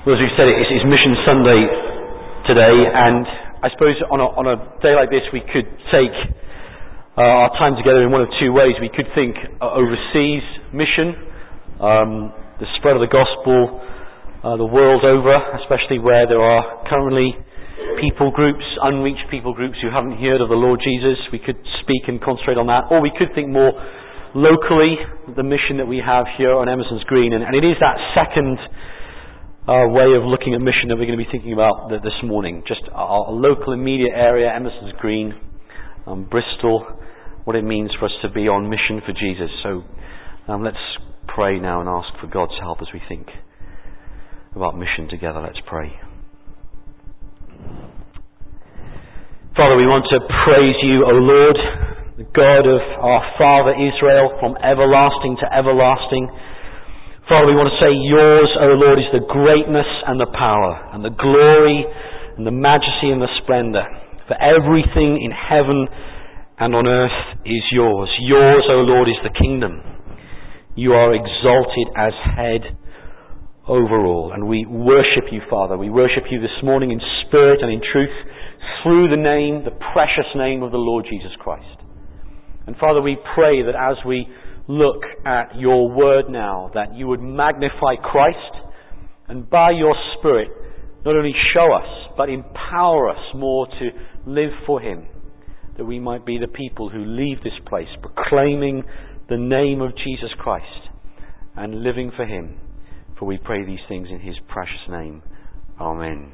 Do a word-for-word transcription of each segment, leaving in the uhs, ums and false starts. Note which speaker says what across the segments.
Speaker 1: Well, as we've said, it's, it's Mission Sunday today, and I suppose on a, on a day like this we could take uh, our time together in one of two ways. We could think uh, overseas mission, um, the spread of the gospel uh, the world over, especially where there are currently people groups, unreached people groups who haven't heard of the Lord Jesus. We could speak and concentrate on that, or we could think more locally, the mission that we have here on Emerson's Green, and, and it is that second Uh, way of looking at mission that we're going to be thinking about th- this morning. Just our, our local immediate area, Emerson's Green, um, Bristol, what it means for us to be on mission for Jesus. So um, let's pray now and ask for God's help as we think about mission together. Let's pray. Father, we want to praise you, O Lord, the God of our Father Israel, from everlasting to everlasting. Father, we want to say yours, O Lord, is the greatness and the power and the glory and the majesty and the splendor. For everything in heaven and on earth is yours. Yours, O Lord, is the kingdom. You are exalted as head over all. And we worship you, Father. We worship you this morning in spirit and in truth through the name, the precious name of the Lord Jesus Christ. And Father, we pray that as we look at your word now, that you would magnify Christ and by your Spirit not only show us but empower us more to live for him, that we might be the people who leave this place proclaiming the name of Jesus Christ and living for him. For we pray these things in his precious name. Amen.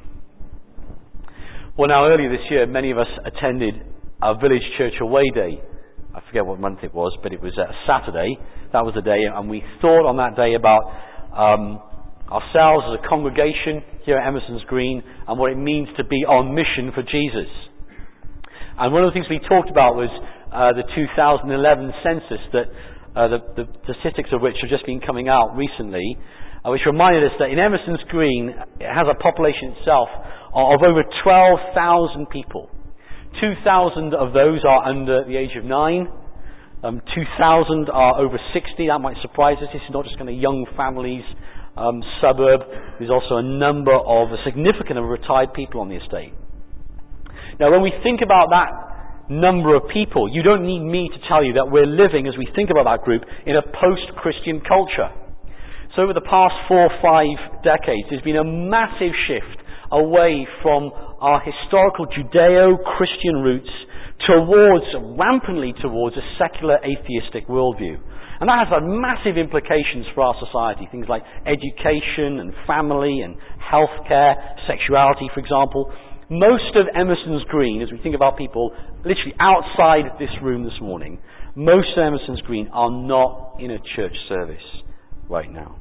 Speaker 1: Well, now earlier this year many of us attended our village church away day. I forget what month it was, but it was a Saturday. That was the day, and we thought on that day about um, ourselves as a congregation here at Emerson's Green and what it means to be on mission for Jesus. And one of the things we talked about was uh, the two thousand eleven census, that uh, the, the statistics of which have just been coming out recently, uh, which reminded us that in Emerson's Green it has a population itself of over twelve thousand people. two thousand of those are under the age of nine. Um, two thousand are over sixty. That might surprise us. This is not just kind of young families, um, suburb. There's also a number of, a significant number of retired people on the estate. Now, when we think about that number of people, you don't need me to tell you that we're living, as we think about that group, in a post-Christian culture. So over the past four or five decades, there's been a massive shift away from our historical Judeo-Christian roots towards, rampantly towards, a secular atheistic worldview. And that has had massive implications for our society. Things like education and family and healthcare, sexuality, for example. Most of Emerson's Green, as we think about people literally outside this room this morning, most of Emerson's Green are not in a church service right now.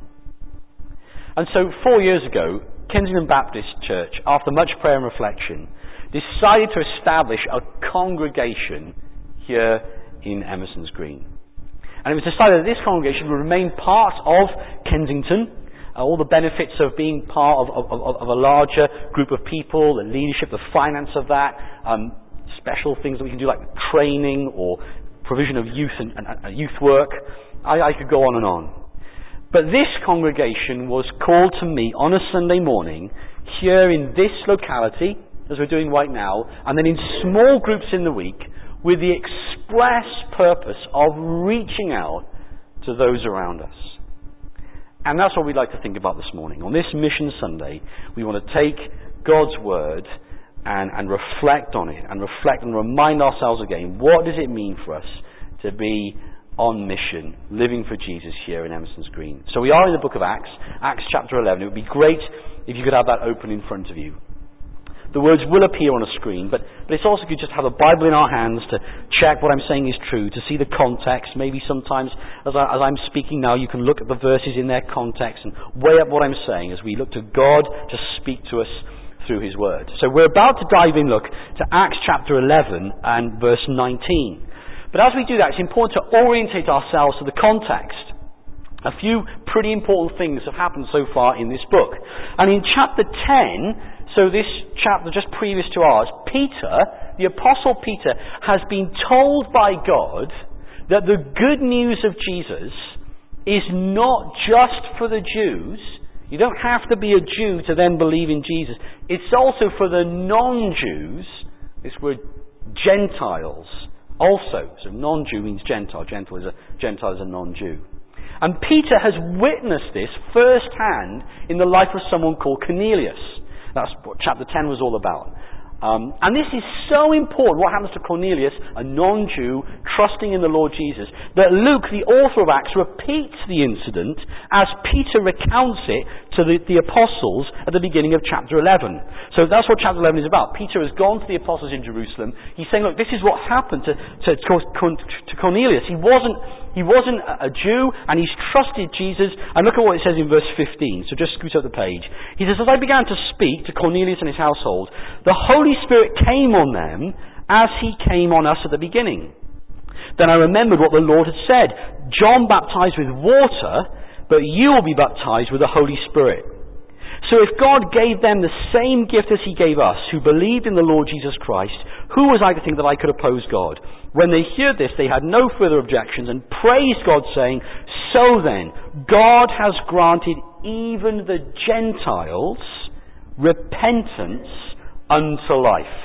Speaker 1: And so four years ago, Kensington Baptist Church, after much prayer and reflection, decided to establish a congregation here in Emerson's Green. And it was decided that this congregation would remain part of Kensington, uh, all the benefits of being part of, of, of, of a larger group of people, the leadership, the finance of that, um, special things that we can do like training or provision of youth and, and, and youth work. I, I could go on and on. But this congregation was called to meet on a Sunday morning here in this locality, as we're doing right now, and then in small groups in the week with the express purpose of reaching out to those around us. And that's what we'd like to think about this morning. On this Mission Sunday, we want to take God's Word and, and reflect on it, and reflect and remind ourselves again, what does it mean for us to be on mission, living for Jesus here in Emerson's Green. So we are in the book of Acts, Acts chapter eleven. It would be great if you could have that open in front of you. The words will appear on a screen, but, but it's also good just to have a Bible in our hands to check what I'm saying is true, to see the context. Maybe sometimes as, I, as I'm speaking now, you can look at the verses in their context and weigh up what I'm saying as we look to God to speak to us through his word. So we're about to dive in, look, to Acts chapter eleven and verse nineteen. But as we do that, it's important to orientate ourselves to the context. A few pretty important things have happened so far in this book. And in chapter ten, so this chapter just previous to ours, Peter, the Apostle Peter, has been told by God that the good news of Jesus is not just for the Jews. You don't have to be a Jew to then believe in Jesus. It's also for the non-Jews, this word Gentiles, also. So non-Jew means Gentile. Gentile is a, Gentile is a non-Jew. And Peter has witnessed this firsthand in the life of someone called Cornelius. That's what chapter ten was all about. Um, and this is so important, what happens to Cornelius, a non-Jew, trusting in the Lord Jesus, that Luke, the author of Acts, repeats the incident as Peter recounts it to the, the apostles at the beginning of chapter eleven. So that's what chapter eleven is about. Peter has gone to the apostles in Jerusalem. He's saying, look, this is what happened to, to, to Cornelius. He wasn't, he wasn't a Jew, and he's trusted Jesus. And look at what it says in verse fifteen. So just scoot up the page. He says, as I began to speak to Cornelius and his household, the Holy Spirit came on them as he came on us at the beginning. Then I remembered what the Lord had said. John baptized with water, but you will be baptized with the Holy Spirit. So if God gave them the same gift as he gave us, who believed in the Lord Jesus Christ, who was I to think that I could oppose God? When they heard this, they had no further objections and praised God, saying, so then, God has granted even the Gentiles repentance unto life.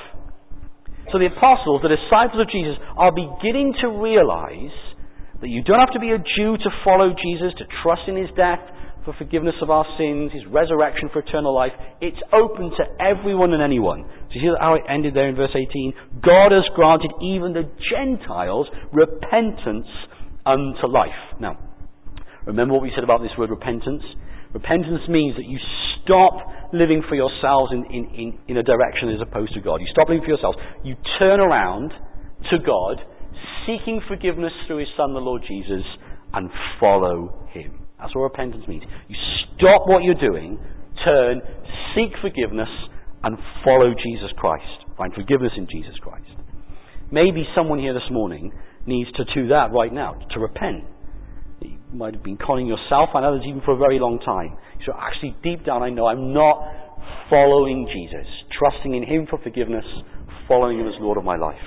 Speaker 1: So the apostles, the disciples of Jesus, are beginning to realize that you don't have to be a Jew to follow Jesus, to trust in his death for forgiveness of our sins, his resurrection for eternal life. It's open to everyone and anyone. Do you see how it ended there in verse eighteen? God has granted even the Gentiles repentance unto life. Now, remember what we said about this word repentance? Repentance means that you stop living for yourselves in, in, in, in a direction as opposed to God. You stop living for yourselves. You turn around to God, seeking forgiveness through his Son, the Lord Jesus, and follow him. That's what repentance means. You stop what you're doing, turn, seek forgiveness, and follow Jesus Christ. Find forgiveness in Jesus Christ. Maybe someone here this morning needs to do that right now, to repent. You might have been conning yourself and others even for a very long time. So actually, deep down, I know I'm not following Jesus, trusting in him for forgiveness, following him as Lord of my life.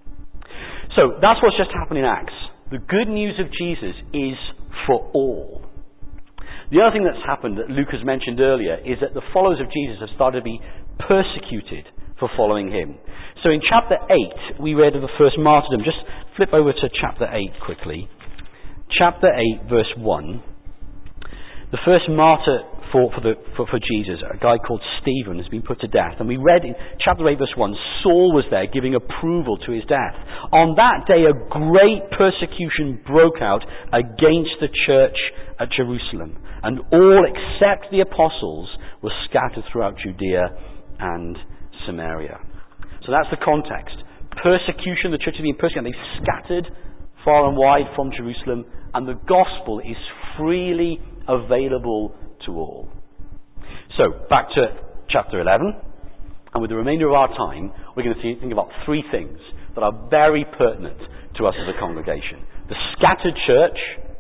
Speaker 1: So that's what's just happened in Acts. The good news of Jesus is for all. The other thing that's happened that Luke has mentioned earlier is that the followers of Jesus have started to be persecuted for following him. So in chapter eight, we read of the first martyrdom. Just flip over to chapter eight quickly. Chapter eight, verse one. The first martyr for, for, the, for, for Jesus, a guy called Stephen, has been put to death. And we read in chapter eight, verse one, Saul was there giving approval to his death. On that day, a great persecution broke out against the church at Jerusalem. And all except the apostles were scattered throughout Judea and Samaria. So that's the context. Persecution, the church has been persecuted. They've scattered far and wide from Jerusalem, and the gospel is freely available to all. So, back to chapter eleven, and with the remainder of our time, we're going to see, think about three things that are very pertinent to us as a congregation. The scattered church,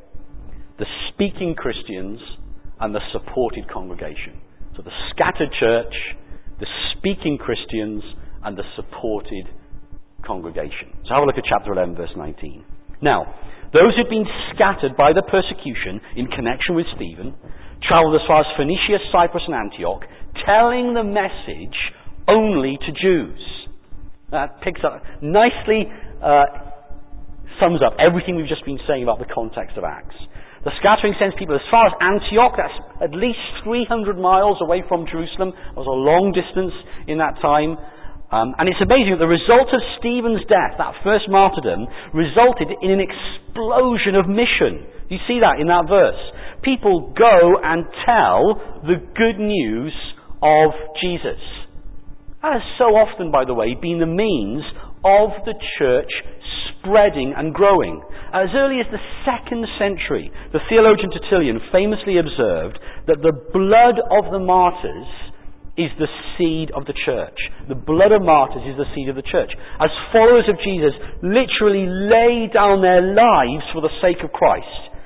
Speaker 1: the speaking Christians, and the supported congregation. So the scattered church, the speaking Christians, and the supported congregation. So have a look at chapter eleven, verse nineteen. Now, those who'd been scattered by the persecution in connection with Stephen travelled as far as Phoenicia, Cyprus, and Antioch, telling the message only to Jews. That picks up nicely, uh, sums up everything we've just been saying about the context of Acts. The scattering sends people as far as Antioch. That's at least three hundred miles away from Jerusalem. It was a long distance in that time. Um, and it's amazing that the result of Stephen's death, that first martyrdom, resulted in an explosion of mission. You see that in that verse. People go and tell the good news of Jesus. That has so often, by the way, been the means of the church spreading and growing. As early as the second century, the theologian Tertullian famously observed that the blood of the martyrs is the seed of the church. The blood of martyrs is the seed of the church. As followers of Jesus literally lay down their lives for the sake of Christ,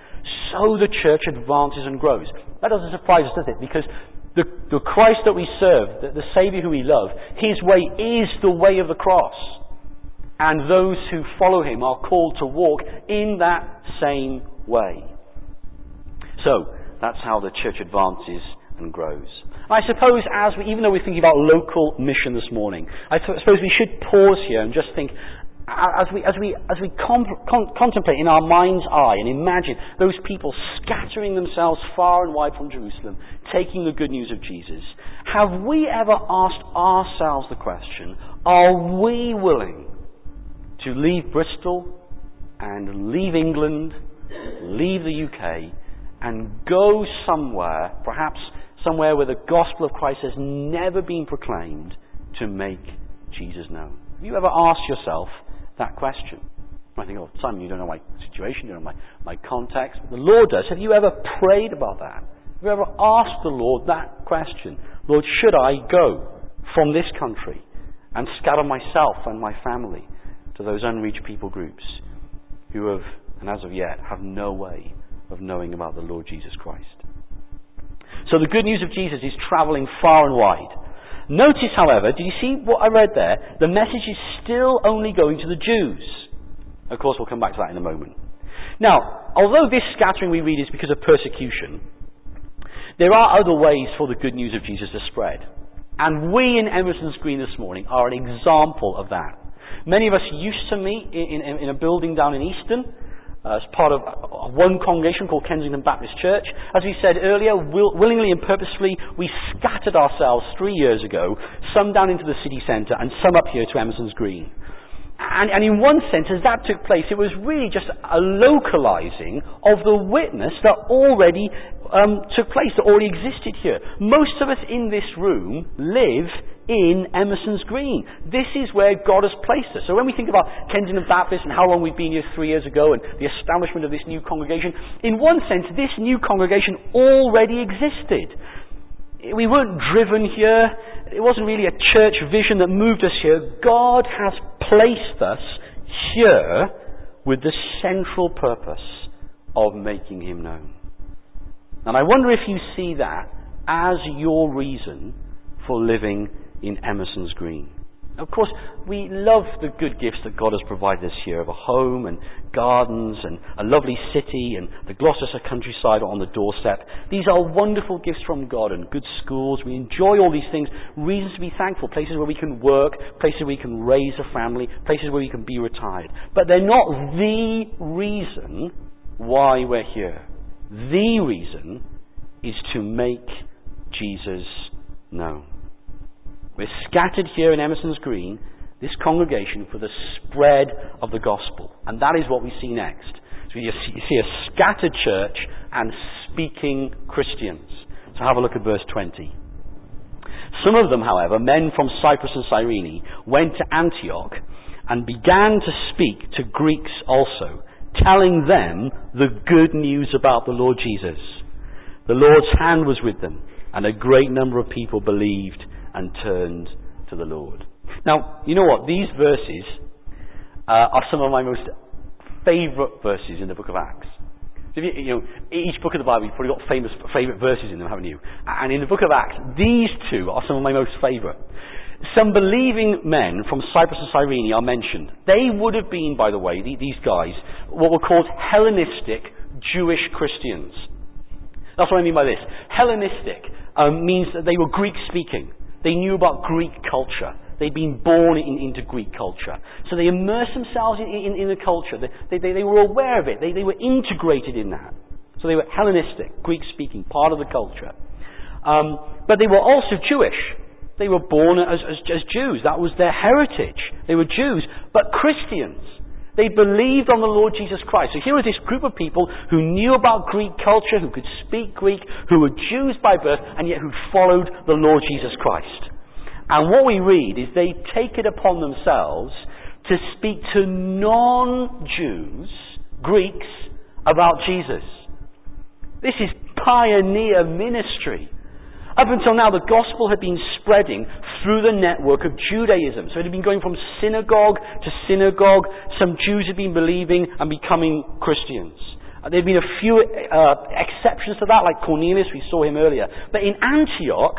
Speaker 1: so the church advances and grows. That doesn't surprise us, does it? Because the, the Christ that we serve, the, the Saviour who we love, his way is the way of the cross. And those who follow him are called to walk in that same way. So, that's how the church advances and grows. And I suppose as we, even though we're thinking about local mission this morning, I th- suppose we should pause here and just think, as we, as we, as we com- con- contemplate in our mind's eye and imagine those people scattering themselves far and wide from Jerusalem, taking the good news of Jesus, have we ever asked ourselves the question, are we willing to leave Bristol and leave England, leave the U K, and go somewhere, perhaps somewhere where the gospel of Christ has never been proclaimed, to make Jesus known? Have you ever asked yourself that question? I think, oh, Simon, you don't know my situation, you don't know my, my context. The Lord does. Have you ever prayed about that? Have you ever asked the Lord that question? Lord, should I go from this country and scatter myself and my family to those unreached people groups who have, and as of yet, have no way of knowing about the Lord Jesus Christ? So the good news of Jesus is travelling far and wide. Notice, however, do you see what I read there? The message is still only going to the Jews. Of course, we'll come back to that in a moment. Now, although this scattering we read is because of persecution, there are other ways for the good news of Jesus to spread. And we in Emerson's Green this morning are an example of that. Many of us used to meet in, in, in a building down in Easton, Uh, as part of one congregation called Kensington Baptist Church. As we said earlier, will, willingly and purposefully, we scattered ourselves three years ago, some down into the city centre and some up here to Emerson's Green. And, and in one sense, as that took place, it was really just a localising of the witness that already um, took place, that already existed here. Most of us in this room live in Emerson's Green. This is where God has placed us. So when we think about Kensington Baptist and how long we've been here three years ago and the establishment of this new congregation, in one sense, this new congregation already existed. We weren't driven here. It wasn't really a church vision that moved us here. God has placed us here with the central purpose of making him known. And I wonder if you see that as your reason for living in Emerson's Green. Of course, we love the good gifts that God has provided us here of a home and gardens and a lovely city and the Gloucestershire countryside on the doorstep. These are wonderful gifts from God and good schools. We enjoy all these things, reasons to be thankful, places where we can work, places where we can raise a family, places where we can be retired. But they're not the reason why we're here. The reason is to make Jesus known. We're scattered here in Emerson's Green, this congregation, for the spread of the gospel. And that is what we see next. So you see a scattered church and speaking Christians. So have a look at verse twenty. Some of them, however, men from Cyprus and Cyrene, went to Antioch and began to speak to Greeks also, telling them the good news about the Lord Jesus. The Lord's hand was with them, and a great number of people believed and turned to the Lord. Now, you know what? These verses uh, are some of my most favourite verses in the book of Acts. So if you, you know, each book of the Bible, you've probably got famous favourite verses in them, haven't you? And in the book of Acts, these two are some of my most favourite. Some believing men from Cyprus and Cyrene are mentioned. They would have been, by the way, these guys, what were called Hellenistic Jewish Christians. That's what I mean by this. Hellenistic um, means that they were Greek-speaking. They knew about Greek culture. They'd been born in, into Greek culture. So they immersed themselves in, in, in the culture. They, they, they were aware of it. They, they were integrated in that. So they were Hellenistic, Greek-speaking, part of the culture. Um, but they were also Jewish. They were born as, as, as Jews. That was their heritage. They were Jews, but Christians. They believed on the Lord Jesus Christ. So here was this group of people who knew about Greek culture, who could speak Greek, who were Jews by birth, and yet who followed the Lord Jesus Christ. And what we read is they take it upon themselves to speak to non-Jews, Greeks, about Jesus. This is pioneer ministry. Up until now, the gospel had been spreading through the network of Judaism. So it had been going from synagogue to synagogue. Some Jews had been believing and becoming Christians. Uh, there had been a few uh, exceptions to that, like Cornelius, we saw him earlier. But in Antioch,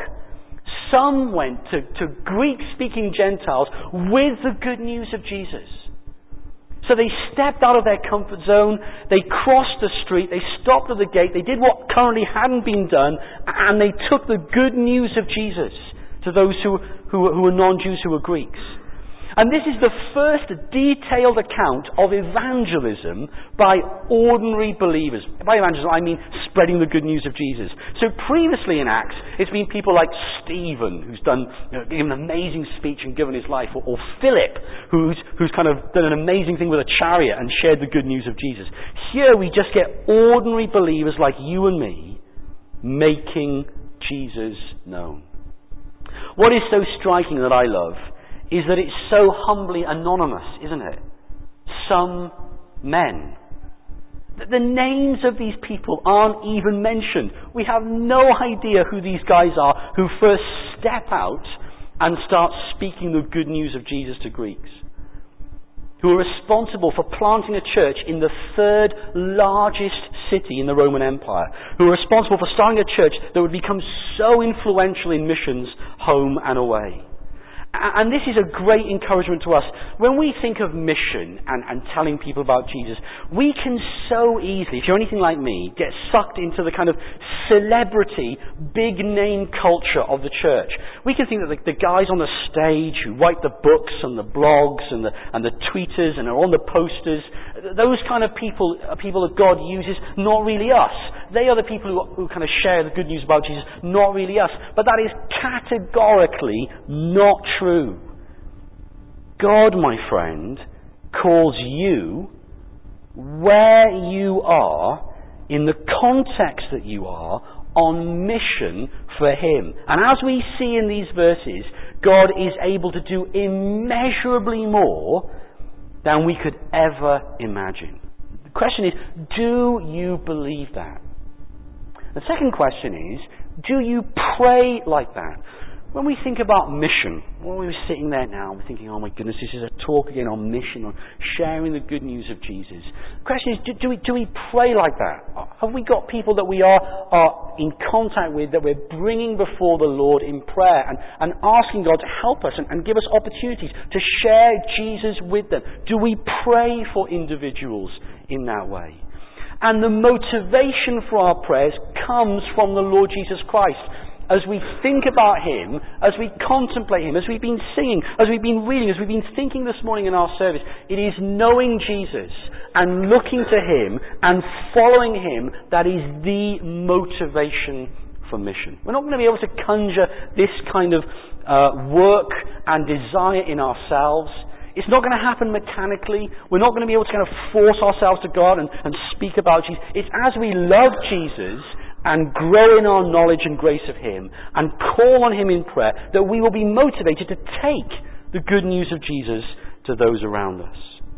Speaker 1: some went to, to Greek-speaking Gentiles with the good news of Jesus. So they stepped out of their comfort zone, they crossed the street, they stopped at the gate, they did what currently hadn't been done, and they took the good news of Jesus to those who, who, who were non-Jews, who were Greeks. And this is the first detailed account of evangelism by ordinary believers. By evangelism, I mean spreading the good news of Jesus. So previously in Acts, it's been people like Stephen, who's done, you know, given an amazing speech and given his life, or, or Philip, who's, who's kind of done an amazing thing with a chariot and shared the good news of Jesus. Here we just get ordinary believers like you and me making Jesus known. What is so striking that I love is that it's so humbly anonymous, isn't it? Some men. The names of these people aren't even mentioned. We have no idea who these guys are who first step out and start speaking the good news of Jesus to Greeks, who are responsible for planting a church in the third largest city in the Roman Empire, who are responsible for starting a church that would become so influential in missions home and away. And this is a great encouragement to us. When we think of mission and, and telling people about Jesus, we can so easily, if you're anything like me, get sucked into the kind of celebrity, big name culture of the church. We can think that the, the guys on the stage who write the books and the blogs and the, and the tweeters and are on the posters, those kind of people are people that God uses, not really us. They are the people who, who kind of share the good news about Jesus, not really us. But that is categorically not true. God, my friend, calls you where you are, in the context that you are, on mission for Him. And as we see in these verses, God is able to do immeasurably more than we could ever imagine. The question is, do you believe that? The second question is, do you pray like that? When we think about mission, when we were sitting there now, we're thinking, oh my goodness, this is a talk again on mission, on sharing the good news of Jesus. The question is, do, do, we, do we pray like that? Have we got people that we are, are in contact with, that we're bringing before the Lord in prayer and, and asking God to help us and, and give us opportunities to share Jesus with them? Do we pray for individuals in that way? And the motivation for our prayers comes from the Lord Jesus Christ. As we think about Him, as we contemplate Him, as we've been singing, as we've been reading, as we've been thinking this morning in our service, it is knowing Jesus and looking to Him and following Him that is the motivation for mission. We're not going to be able to conjure this kind of uh, work and desire in ourselves. It's not going to happen mechanically. We're not going to be able to kind of force ourselves to God and, and speak about Jesus. It's as we love Jesus and grow in our knowledge and grace of Him and call on Him in prayer that we will be motivated to take the good news of Jesus to those around us.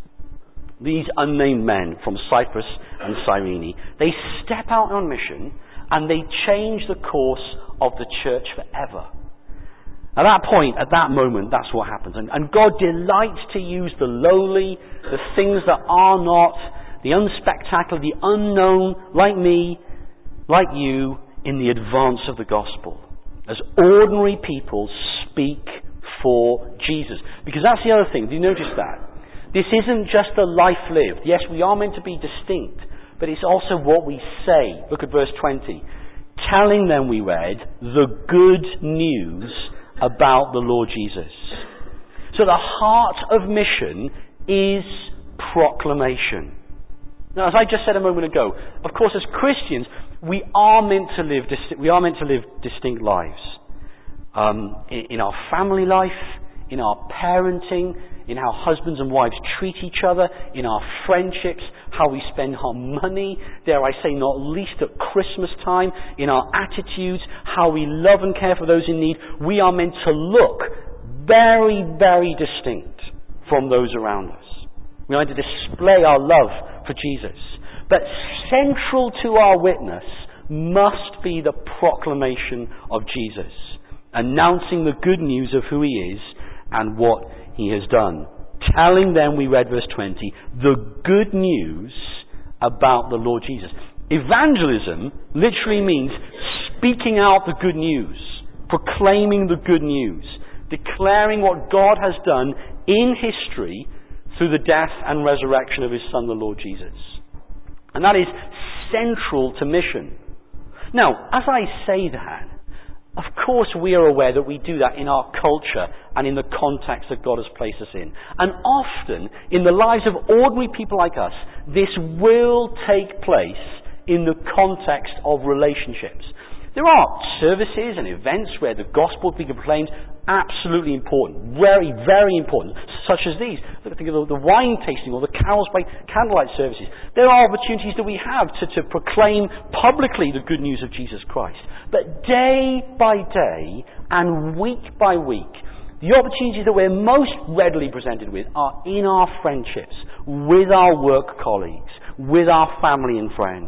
Speaker 1: These unnamed men from Cyprus and Cyrene, they step out on mission and they change the course of the church forever. At that point, at that moment, that's what happens. And, and God delights to use the lowly, the things that are not, the unspectacular, the unknown, like me, like you, in the advance of the gospel. As ordinary people speak for Jesus. Because that's the other thing. Do you notice that? This isn't just a life lived. Yes, we are meant to be distinct, but it's also what we say. Look at verse twenty. Telling them, we read, the good news about the Lord Jesus. So the heart of mission is proclamation. Now, as I just said a moment ago, of course, as Christians, we are meant to live. We are meant to live distinct lives um, in, in our family life, in our parenting, in how husbands and wives treat each other, in our friendships, how we spend our money, dare I say not least at Christmas time, in our attitudes, how we love and care for those in need. We are meant to look very, very distinct from those around us. We are to display our love for Jesus. But central to our witness must be the proclamation of Jesus, announcing the good news of who He is and what He has done. Telling them, we read verse twenty, the good news about the Lord Jesus. Evangelism literally means speaking out the good news, proclaiming the good news, declaring what God has done in history through the death and resurrection of his Son, the Lord Jesus. And that is central to mission. Now, as I say that, of course we are aware that we do that in our culture and in the context that God has placed us in. And often, in the lives of ordinary people like us, this will take place in the context of relationships. There are services and events where the gospel is being proclaimed, absolutely important, very, very important, such as these. Think of the wine tasting or the carols by candlelight services. There are opportunities that we have to, to proclaim publicly the good news of Jesus Christ. But day by day and week by week, the opportunities that we're most readily presented with are in our friendships, with our work colleagues, with our family and friends.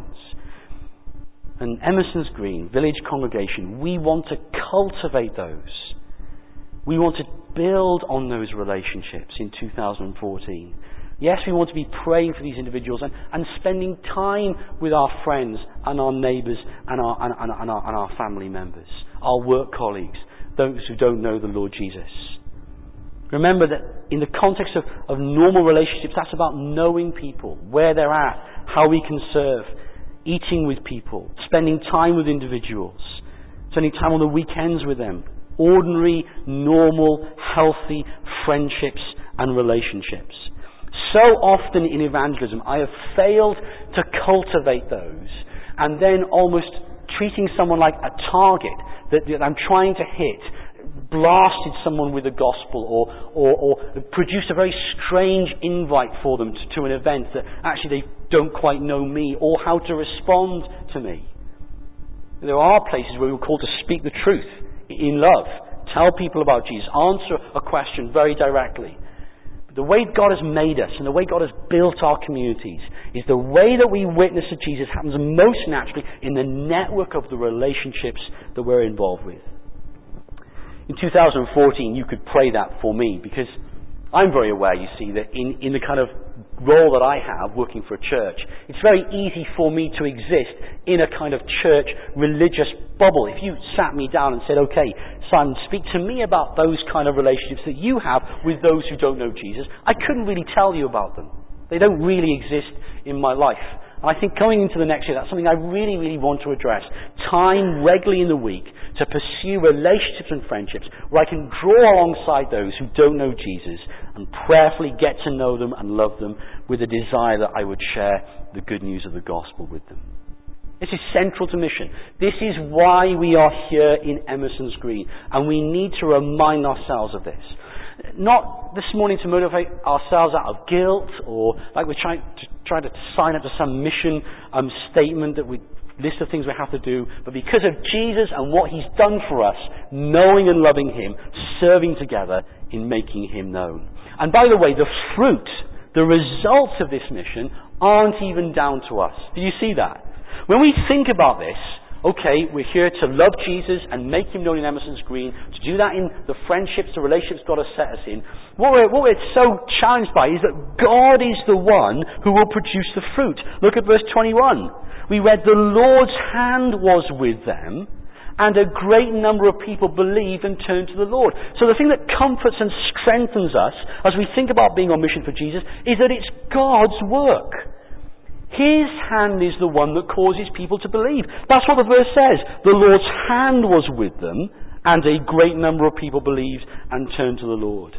Speaker 1: And Emerson's Green, Village Congregation, we want to cultivate those. We want to build on those relationships in two thousand fourteen. Yes, we want to be praying for these individuals and, and spending time with our friends and our neighbours and our, and, and, and, our, and our family members, our work colleagues, those who don't know the Lord Jesus. Remember that in the context of, of normal relationships, that's about knowing people, where they're at, how we can serve, eating with people, spending time with individuals, spending time on the weekends with them. Ordinary, normal, healthy friendships and relationships. So often in evangelism, I have failed to cultivate those and then almost treating someone like a target that, that I'm trying to hit, blasted someone with the gospel or, or, or produced a very strange invite for them to, to an event that actually they don't quite know me or how to respond to me. There are places where we're called to speak the truth in love, tell people about Jesus, answer a question very directly. But the way God has made us and the way God has built our communities is the way that we witness to Jesus happens most naturally in the network of the relationships that we're involved with. In two thousand fourteen, you could pray that for me because I'm very aware, you see, that in, in the kind of role that I have working for a church, it's very easy for me to exist in a kind of church religious bubble. If you sat me down and said, okay, son, speak to me about those kind of relationships that you have with those who don't know Jesus, I couldn't really tell you about them. They don't really exist in my life. And I think going into the next year, that's something I really, really want to address. Time regularly in the week to pursue relationships and friendships where I can draw alongside those who don't know Jesus and prayerfully get to know them and love them with a desire that I would share the good news of the gospel with them. This is central to mission. This is why we are here in Emerson's Green, and we need to remind ourselves of this. Not this morning to motivate ourselves out of guilt or like we're trying to, trying to sign up to some mission um, statement that we list of things we have to do, but because of Jesus and what he's done for us, knowing and loving him, serving together in making him known. And by the way, the fruit, the results of this mission aren't even down to us. Do you see that? When we think about this, okay, we're here to love Jesus and make him known in Emerson's Green, to do that in the friendships, the relationships God has set us in. What we're, what we're so challenged by is that God is the one who will produce the fruit. Look at verse twenty-one. We read, the Lord's hand was with them, and a great number of people believed and turned to the Lord. So the thing that comforts and strengthens us as we think about being on mission for Jesus is that it's God's work. His hand is the one that causes people to believe. That's what the verse says. The Lord's hand was with them, and a great number of people believed and turned to the Lord.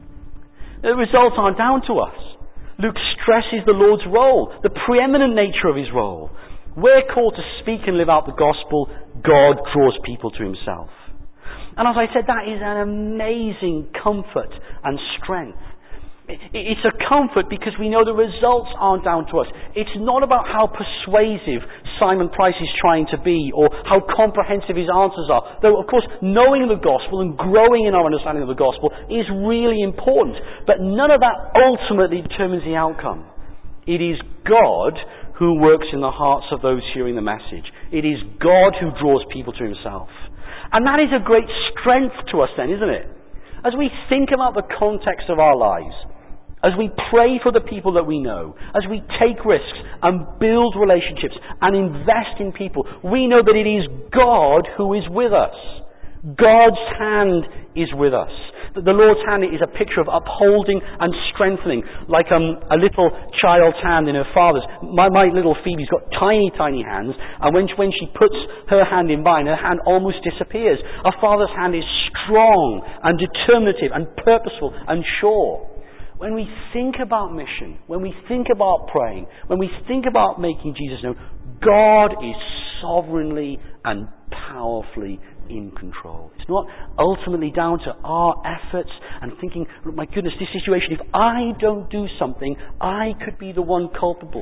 Speaker 1: The results aren't down to us. Luke stresses the Lord's role, the preeminent nature of his role. We're called to speak and live out the gospel. God draws people to himself. And as I said, that is an amazing comfort and strength. It's a comfort because we know the results aren't down to us. It's not about how persuasive Simon Price is trying to be or how comprehensive his answers are. Though, of course, knowing the gospel and growing in our understanding of the gospel is really important. But none of that ultimately determines the outcome. It is God who works in the hearts of those hearing the message. It is God who draws people to himself. And that is a great strength to us then, isn't it? As we think about the context of our lives, as we pray for the people that we know, as we take risks and build relationships and invest in people, we know that it is God who is with us. God's hand is with us. The, the Lord's hand is a picture of upholding and strengthening, like um, a little child's hand in her father's. My, my little Phoebe's got tiny, tiny hands, and when, when she puts her hand in mine, her hand almost disappears. Our Father's hand is strong and determinative and purposeful and sure. When we think about mission, when we think about praying, when we think about making Jesus known, God is sovereignly and powerfully in control. It's not ultimately down to our efforts and thinking, my goodness, this situation, if I don't do something, I could be the one culpable.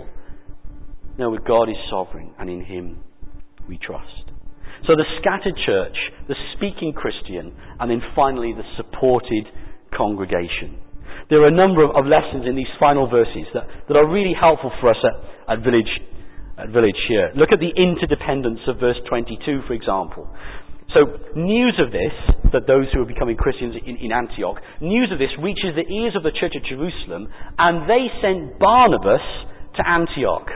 Speaker 1: No, but God is sovereign, and in Him we trust. So the scattered church, the speaking Christian, and then finally the supported congregation. There are a number of, of lessons in these final verses that, that are really helpful for us at, at Village at Village here. Look at the interdependence of verse twenty-two, for example. So news of this, that those who are becoming Christians in, in Antioch, news of this reaches the ears of the church at Jerusalem, and they sent Barnabas to Antioch.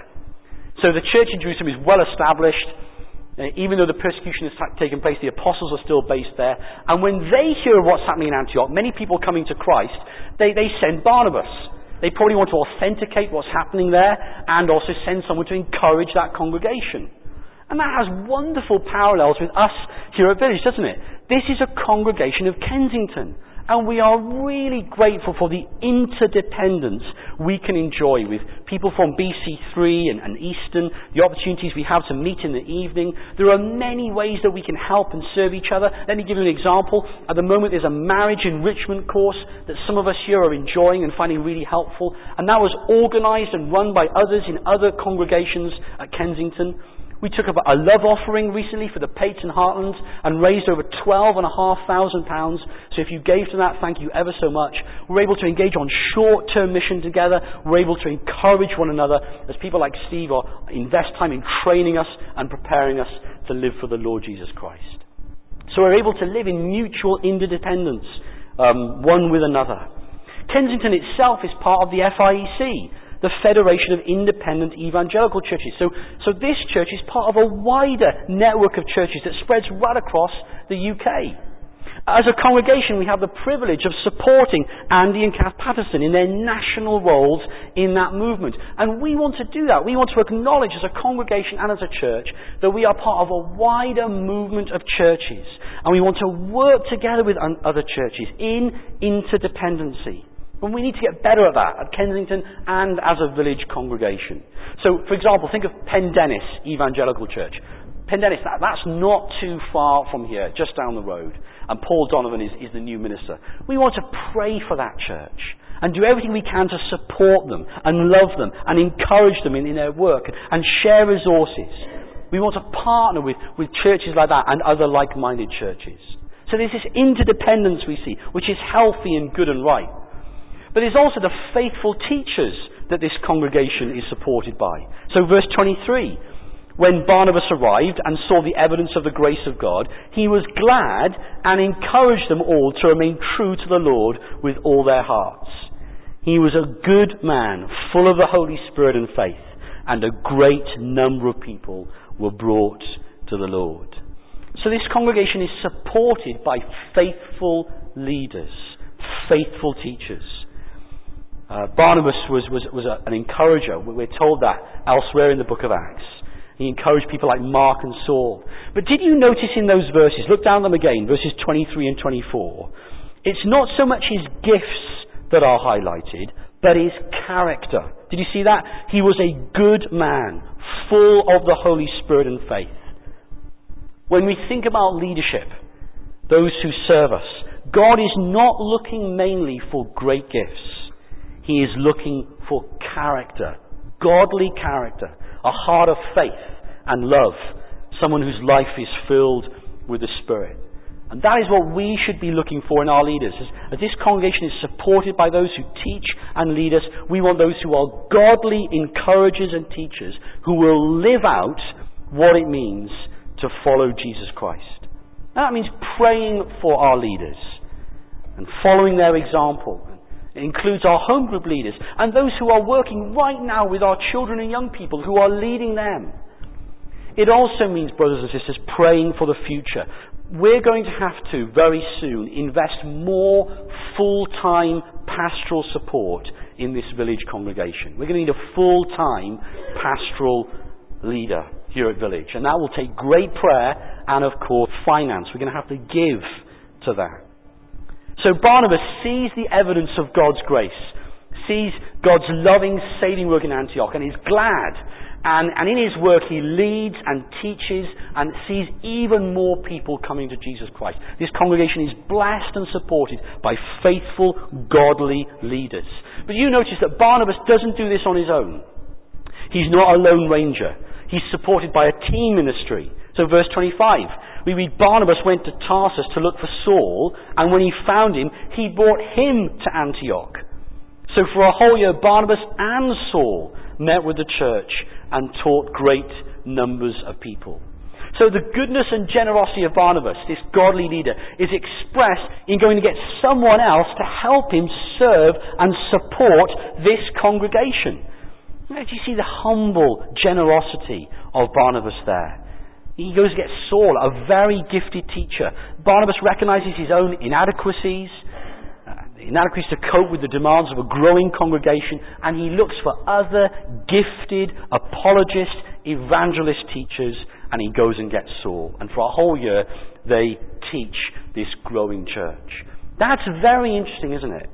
Speaker 1: So the church in Jerusalem is well established. Uh, even though the persecution has ta- taken place, the apostles are still based there. And when they hear what's happening in Antioch, many people coming to Christ, they, they send Barnabas. They probably want to authenticate what's happening there and also send someone to encourage that congregation. And that has wonderful parallels with us here at Village, doesn't it? This is a congregation of Kensington. And we are really grateful for the interdependence we can enjoy with people from B C three and, and Eastern, the opportunities we have to meet in the evening. There are many ways that we can help and serve each other. Let me give you an example. At the moment there's a marriage enrichment course that some of us here are enjoying and finding really helpful. And that was organised and run by others in other congregations at Kensington. We took up a love offering recently for the Peyton Heartlands and raised over twelve and a half thousand pounds. So if you gave to that, thank you ever so much. We're able to engage on short-term mission together. We're able to encourage one another as people like Steve are invest time in training us and preparing us to live for the Lord Jesus Christ. So we're able to live in mutual interdependence, um, one with another. Kensington itself is part of the F I E C, the Federation of Independent Evangelical Churches. So, so this church is part of a wider network of churches that spreads right across the U K. As a congregation, we have the privilege of supporting Andy and Kath Patterson in their national roles in that movement. And we want to do that. We want to acknowledge as a congregation and as a church that we are part of a wider movement of churches. And we want to work together with other churches in interdependency. And we need to get better at that at Kensington and as a Village congregation. So, for example, think of Pendennis Evangelical Church. Pendennis, that, that's not too far from here, just down the road. And Paul Donovan is, is the new minister. We want to pray for that church and do everything we can to support them and love them and encourage them in, in their work and share resources. We want to partner with, with churches like that and other like-minded churches. So there's this interdependence we see, which is healthy and good and right. But there's also the faithful teachers that this congregation is supported by. So verse twenty-three, when Barnabas arrived and saw the evidence of the grace of God, he was glad and encouraged them all to remain true to the Lord with all their hearts. He was a good man, full of the Holy Spirit and faith, and a great number of people were brought to the Lord. So this congregation is supported by faithful leaders, faithful teachers. Uh, Barnabas was, was, was a, an encourager. We're told that elsewhere in the book of Acts. He encouraged people like Mark and Saul. But did you notice in those verses, look down them again, verses twenty-three and twenty-four, it's not so much his gifts that are highlighted, but his character. Did you see that? He was a good man, full of the Holy Spirit and faith. When we think about leadership, those who serve us, God is not looking mainly for great gifts. He is looking for character, godly character, a heart of faith and love, someone whose life is filled with the Spirit. And that is what we should be looking for in our leaders. As, as this congregation is supported by those who teach and lead us, we want those who are godly encouragers and teachers who will live out what it means to follow Jesus Christ. And that means praying for our leaders and following their example. It includes our home group leaders and those who are working right now with our children and young people who are leading them. It also means, brothers and sisters, praying for the future. We're going to have to, very soon, invest more full-time pastoral support in this village congregation. We're going to need a full-time pastoral leader here at Village. And that will take great prayer and, of course, finance. We're going to have to give to that. So Barnabas sees the evidence of God's grace, sees God's loving, saving work in Antioch, and is glad. And, and in his work he leads and teaches and sees even more people coming to Jesus Christ. This congregation is blessed and supported by faithful, godly leaders. But you notice that Barnabas doesn't do this on his own. He's not a lone ranger. He's supported by a team ministry. So verse twenty-five, we read Barnabas went to Tarsus to look for Saul, and when he found him, he brought him to Antioch. So for a whole year, Barnabas and Saul met with the church and taught great numbers of people. So the goodness and generosity of Barnabas, this godly leader, is expressed in going to get someone else to help him serve and support this congregation. Do you see the humble generosity of Barnabas there? He goes to get Saul, a very gifted teacher. Barnabas recognizes his own inadequacies, uh, inadequacies to cope with the demands of a growing congregation, and he looks for other gifted apologist, evangelist teachers, and he goes and gets Saul. And for a whole year, they teach this growing church. That's very interesting, isn't it?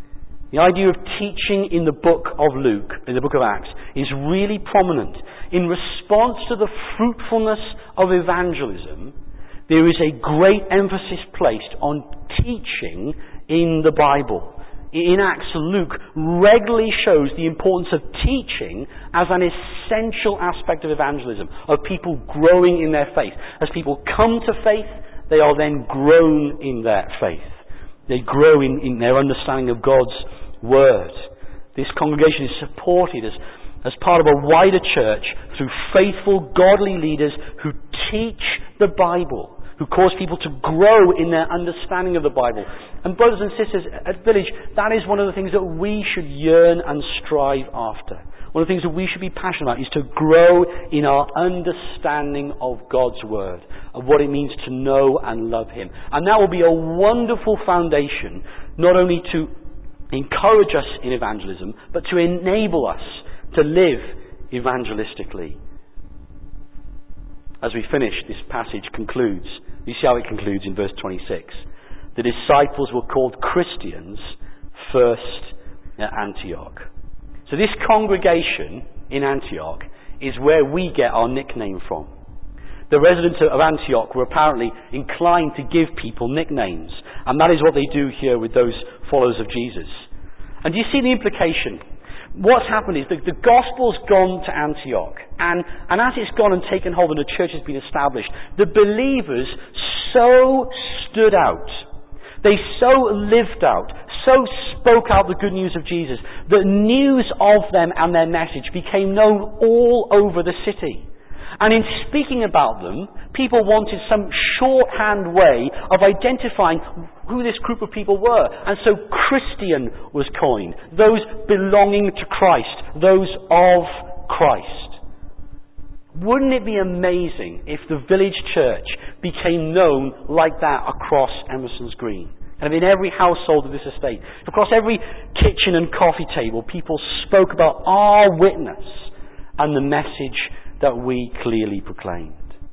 Speaker 1: The idea of teaching in the book of Luke, in the book of Acts, is really prominent. In response to the fruitfulness of evangelism, there is a great emphasis placed on teaching in the Bible. In Acts, Luke regularly shows the importance of teaching as an essential aspect of evangelism, of people growing in their faith. As people come to faith, they are then grown in their faith. They grow in, in their understanding of God's Word. This congregation is supported as, as part of a wider church through faithful, godly leaders who teach the Bible, who cause people to grow in their understanding of the Bible. And brothers and sisters, at Village, that is one of the things that we should yearn and strive after. One of the things that we should be passionate about is to grow in our understanding of God's Word, of what it means to know and love Him. And that will be a wonderful foundation, not only to encourage us in evangelism, but to enable us to live evangelistically. As we finish, this passage concludes. You see how it concludes in verse twenty-six. The disciples were called Christians first at Antioch. So this congregation in Antioch is where we get our nickname from. The residents of Antioch were apparently inclined to give people nicknames. And that is what they do here with those followers of Jesus. And do you see the implication? What's happened is the, the gospel's gone to Antioch. And, and as it's gone and taken hold and the church has been established, the believers so stood out. They so lived out, so spoke out the good news of Jesus, that news of them and their message became known all over the city. And in speaking about them, people wanted some shorthand way of identifying who this group of people were. And so Christian was coined. Those belonging to Christ. Those of Christ. Wouldn't it be amazing if the Village Church became known like that across Emerson's Green? And in every household of this estate, across every kitchen and coffee table, people spoke about our witness and the message that we clearly proclaimed.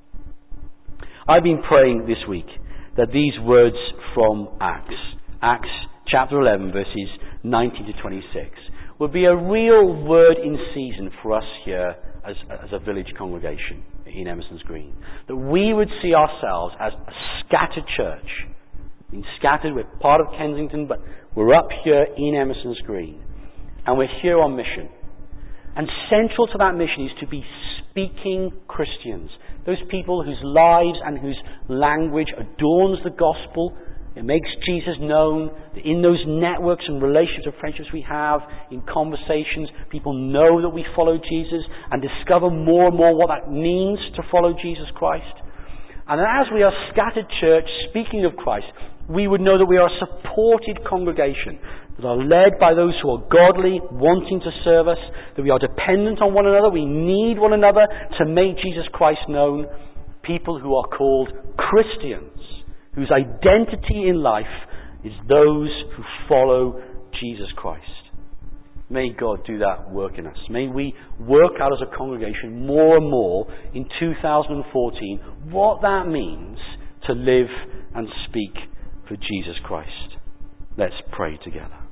Speaker 1: I've been praying this week that these words from Acts, Acts chapter eleven, verses nineteen to twenty-six, would be a real word in season for us here as, as a Village congregation in Emerson's Green. That we would see ourselves as a scattered church. Being scattered, we're part of Kensington, but we're up here in Emerson's Green. And we're here on mission. And central to that mission is to be speaking Christians. Those people whose lives and whose language adorns the gospel. It makes Jesus known. In those networks and relationships and friendships we have, in conversations, people know that we follow Jesus and discover more and more what that means to follow Jesus Christ. And as we are scattered church, speaking of Christ, we would know that we are a supported congregation, that are led by those who are godly, wanting to serve us, that we are dependent on one another, we need one another to make Jesus Christ known. People who are called Christians, whose identity in life is those who follow Jesus Christ. May God do that work in us. May we work out as a congregation more and more in two thousand fourteen what that means to live and speak for Jesus Christ. Let's pray together.